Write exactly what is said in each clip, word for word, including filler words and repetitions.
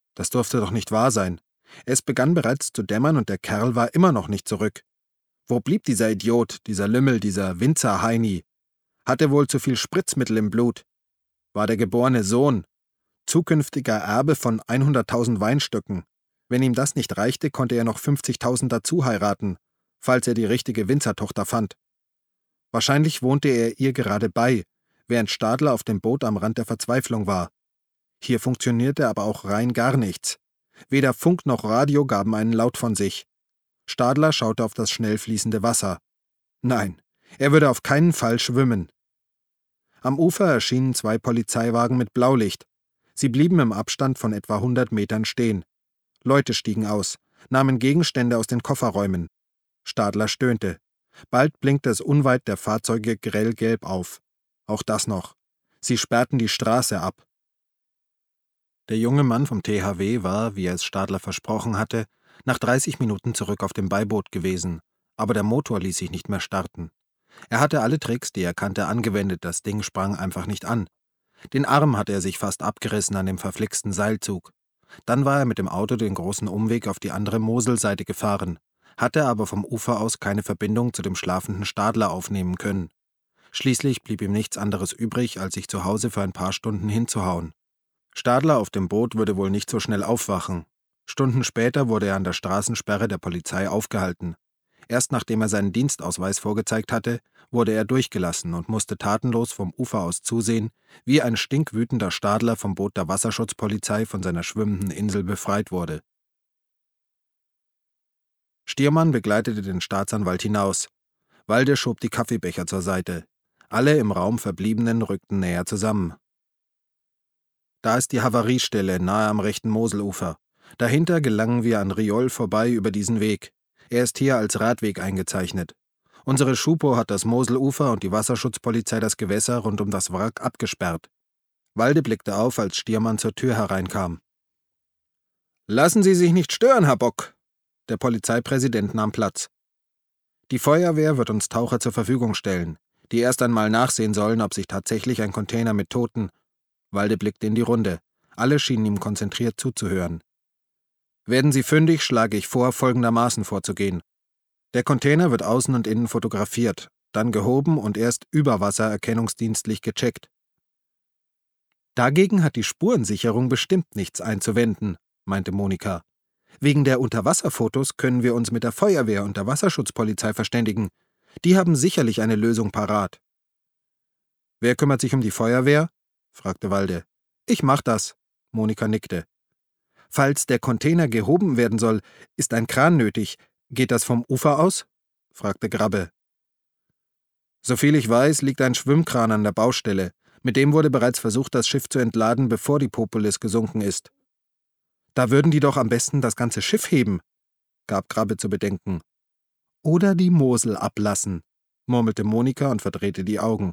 Das durfte doch nicht wahr sein. Es begann bereits zu dämmern und der Kerl war immer noch nicht zurück. Wo blieb dieser Idiot, dieser Lümmel, dieser Winzer-Heini? Hat er wohl zu viel Spritzmittel im Blut? War der geborene Sohn, zukünftiger Erbe von hunderttausend Weinstöcken. Wenn ihm das nicht reichte, konnte er noch fünfzigtausend dazu heiraten, falls er die richtige Winzertochter fand. Wahrscheinlich wohnte er ihr gerade bei, während Stadler auf dem Boot am Rand der Verzweiflung war. Hier funktionierte aber auch rein gar nichts. Weder Funk noch Radio gaben einen Laut von sich. Stadler schaute auf das schnell fließende Wasser. Nein, er würde auf keinen Fall schwimmen. Am Ufer erschienen zwei Polizeiwagen mit Blaulicht. Sie blieben im Abstand von etwa hundert Metern stehen. Leute stiegen aus, nahmen Gegenstände aus den Kofferräumen. Stadler stöhnte. Bald blinkte es unweit der Fahrzeuge grell gelb auf. Auch das noch. Sie sperrten die Straße ab. Der junge Mann vom T H W war, wie er es Stadler versprochen hatte, nach dreißig Minuten zurück auf dem Beiboot gewesen, aber der Motor ließ sich nicht mehr starten. Er hatte alle Tricks, die er kannte, angewendet, das Ding sprang einfach nicht an. Den Arm hatte er sich fast abgerissen an dem verflixten Seilzug. Dann war er mit dem Auto den großen Umweg auf die andere Moselseite gefahren, hatte aber vom Ufer aus keine Verbindung zu dem schlafenden Stadler aufnehmen können. Schließlich blieb ihm nichts anderes übrig, als sich zu Hause für ein paar Stunden hinzuhauen. Stadler auf dem Boot würde wohl nicht so schnell aufwachen. Stunden später wurde er an der Straßensperre der Polizei aufgehalten. Erst nachdem er seinen Dienstausweis vorgezeigt hatte, wurde er durchgelassen und musste tatenlos vom Ufer aus zusehen, wie ein stinkwütender Stadler vom Boot der Wasserschutzpolizei von seiner schwimmenden Insel befreit wurde. Stiermann begleitete den Staatsanwalt hinaus. Walde schob die Kaffeebecher zur Seite. Alle im Raum Verbliebenen rückten näher zusammen. Da ist die Havariestelle, nahe am rechten Moselufer. Dahinter gelangen wir an Riol vorbei über diesen Weg. Er ist hier als Radweg eingezeichnet. Unsere Schupo hat das Moselufer und die Wasserschutzpolizei das Gewässer rund um das Wrack abgesperrt. Walde blickte auf, als Stiermann zur Tür hereinkam. »Lassen Sie sich nicht stören, Herr Bock!« Der Polizeipräsident nahm Platz. »Die Feuerwehr wird uns Taucher zur Verfügung stellen, die erst einmal nachsehen sollen, ob sich tatsächlich ein Container mit Toten...« Walde blickte in die Runde. Alle schienen ihm konzentriert zuzuhören. »Werden Sie fündig, schlage ich vor, folgendermaßen vorzugehen. Der Container wird außen und innen fotografiert, dann gehoben und erst über Wasser erkennungsdienstlich gecheckt.« »Dagegen hat die Spurensicherung bestimmt nichts einzuwenden«, meinte Monika. »Wegen der Unterwasserfotos können wir uns mit der Feuerwehr und der Wasserschutzpolizei verständigen. Die haben sicherlich eine Lösung parat.« »Wer kümmert sich um die Feuerwehr?« fragte Walde. »Ich mach das«, Monika nickte. »Falls der Container gehoben werden soll, ist ein Kran nötig. Geht das vom Ufer aus?« fragte Grabbe. »Soviel ich weiß, liegt ein Schwimmkran an der Baustelle. Mit dem wurde bereits versucht, das Schiff zu entladen, bevor die Popolis gesunken ist.« »Da würden die doch am besten das ganze Schiff heben«, gab Grabbe zu bedenken. »Oder die Mosel ablassen«, murmelte Monika und verdrehte die Augen.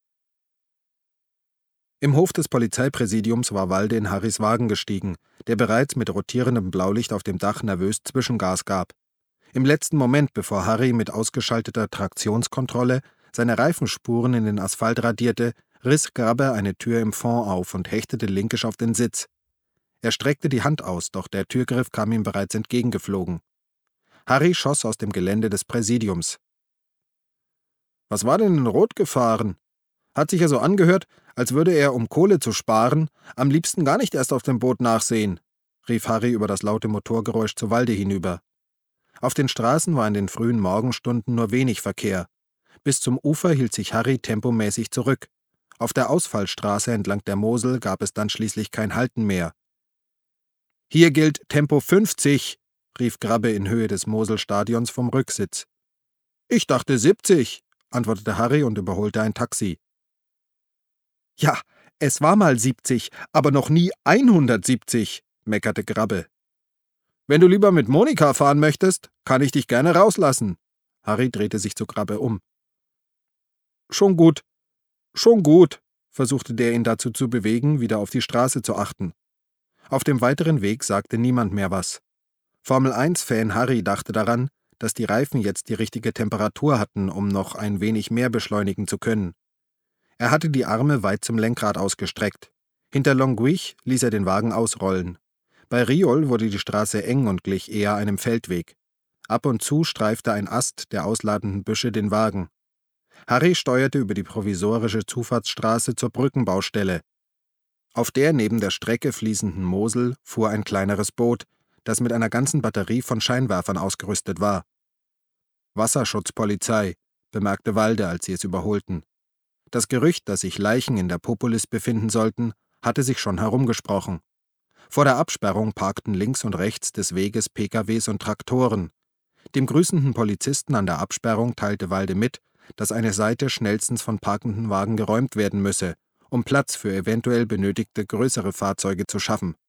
Im Hof des Polizeipräsidiums war Walde in Harrys Wagen gestiegen, der bereits mit rotierendem Blaulicht auf dem Dach nervös Zwischengas gab. Im letzten Moment, bevor Harry mit ausgeschalteter Traktionskontrolle seine Reifenspuren in den Asphalt radierte, riss Grabbe eine Tür im Fond auf und hechtete linkisch auf den Sitz. Er streckte die Hand aus, doch der Türgriff kam ihm bereits entgegengeflogen. Harry schoss aus dem Gelände des Präsidiums. »Was war denn in Rot gefahren? Hat sich ja so angehört, als würde er, um Kohle zu sparen, am liebsten gar nicht erst auf dem Boot nachsehen«, rief Harry über das laute Motorgeräusch zu Walde hinüber. Auf den Straßen war in den frühen Morgenstunden nur wenig Verkehr. Bis zum Ufer hielt sich Harry tempomäßig zurück. Auf der Ausfallstraße entlang der Mosel gab es dann schließlich kein Halten mehr. »Hier gilt Tempo fünfzig«, rief Grabbe in Höhe des Moselstadions vom Rücksitz. »Ich dachte siebzig«, antwortete Harry und überholte ein Taxi. »Ja, es war mal siebzig, aber noch nie hundertsiebzig«, meckerte Grabbe. »Wenn du lieber mit Monika fahren möchtest, kann ich dich gerne rauslassen.« Harry drehte sich zu Grabbe um. »Schon gut, schon gut«, versuchte der ihn dazu zu bewegen, wieder auf die Straße zu achten. Auf dem weiteren Weg sagte niemand mehr was. Formel eins Fan Harry dachte daran, dass die Reifen jetzt die richtige Temperatur hatten, um noch ein wenig mehr beschleunigen zu können. Er hatte die Arme weit zum Lenkrad ausgestreckt. Hinter Longuich ließ er den Wagen ausrollen. Bei Riol wurde die Straße eng und glich eher einem Feldweg. Ab und zu streifte ein Ast der ausladenden Büsche den Wagen. Harry steuerte über die provisorische Zufahrtsstraße zur Brückenbaustelle. Auf der neben der Strecke fließenden Mosel fuhr ein kleineres Boot, das mit einer ganzen Batterie von Scheinwerfern ausgerüstet war. »Wasserschutzpolizei«, bemerkte Walde, als sie es überholten. Das Gerücht, dass sich Leichen in der Popolis befinden sollten, hatte sich schon herumgesprochen. Vor der Absperrung parkten links und rechts des Weges P K Ws und Traktoren. Dem grüßenden Polizisten an der Absperrung teilte Walde mit, dass eine Seite schnellstens von parkenden Wagen geräumt werden müsse, um Platz für eventuell benötigte größere Fahrzeuge zu schaffen.